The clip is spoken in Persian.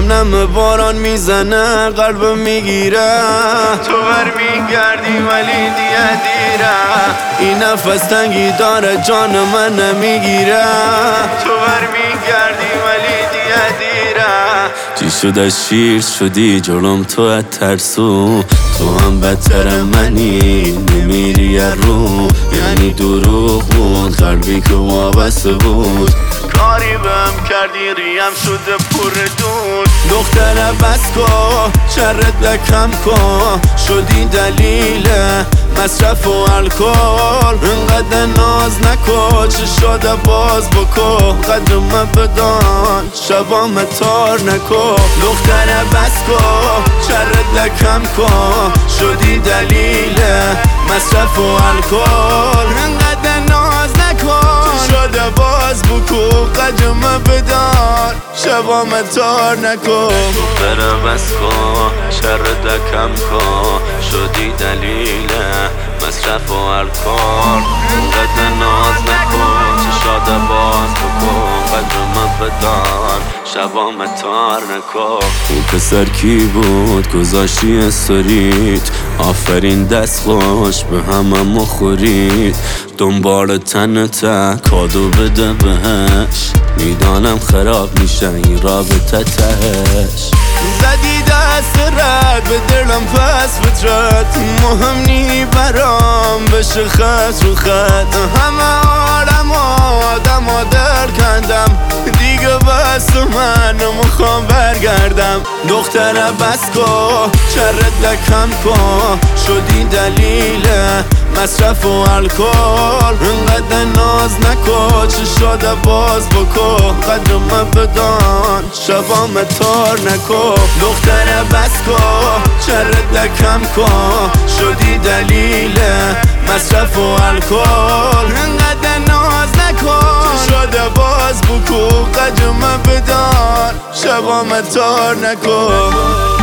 نم نم باران میزنه قلبم میگیره، تو برمیگردی ولی دیگه دیره. این نفس تنگی داره جان من نمیگیره، تو برمیگردی ولی دیگه دیره. چی شده شیر شدی جلوم تو ترسو، تو هم بدتر منی نمیری رو. یعنی دروغ بود قلبی که وابسته بود، کاری بهم کردی ریم شده پر دود. دختر بس کن شرت لکم کن، شدی دلیل مصرف و الکل. انقدر ناز نکن چه شده باز بکن، قدرم بدان شبام تار نکن. دختر بس کن شرت لکم کن، شدی دلیل مصرف و الکل. انقدر ناز نکن چه شده باز بکن، قدرم بدان شبام تار نکن. دختر بس کن شرت لکم کن، شدی دلیل مصرف و الکل. انقدر ناز نکن چه شده باز بکن، قدرم بدان شبام تار نکن. اون پسر کی بود گذاشتی استوریت، آفرین دست خوش به همه مخورید. دنبال تنته کادو بده بهش، میدانم خراب میشه این رابطه تهش. زدی دست رد به دلم پس فطرت، مهم نی برام بشه خط رو خط. همه عالم آدم ها دل کندم، دیگه بس من نمیخوام برگردم. دختر بس کن شرت لکم کن، شدی دلیل مصرف و الکل. انقدر ناز نکن چه شده باز بکن، قدرم بدان شبام تار نکن. دختر بس کن شرت لکم کن، شدی دلیل مصرف و الکل. انقدر ناز نکن چه شده باز بکن، قدرم بدان شبام تار نکن.